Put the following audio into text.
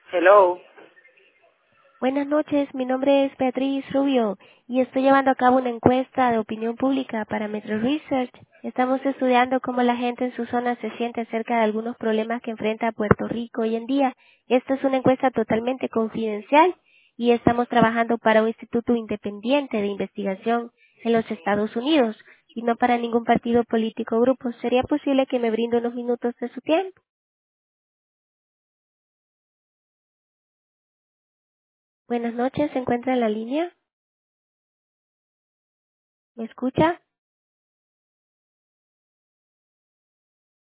Hello. Buenas noches, mi nombre es Beatriz Rubio y estoy llevando a cabo una encuesta de opinión pública para Metro Research. Estamos estudiando cómo la gente en su zona se siente acerca de algunos problemas que enfrenta Puerto Rico hoy en día. Esta es una encuesta totalmente confidencial y estamos trabajando para un instituto independiente de investigación en los Estados Unidos y no para ningún partido político o grupo. ¿Sería posible que me brinde unos minutos de su tiempo? Buenas noches, ¿se encuentra en la línea? ¿Me escucha?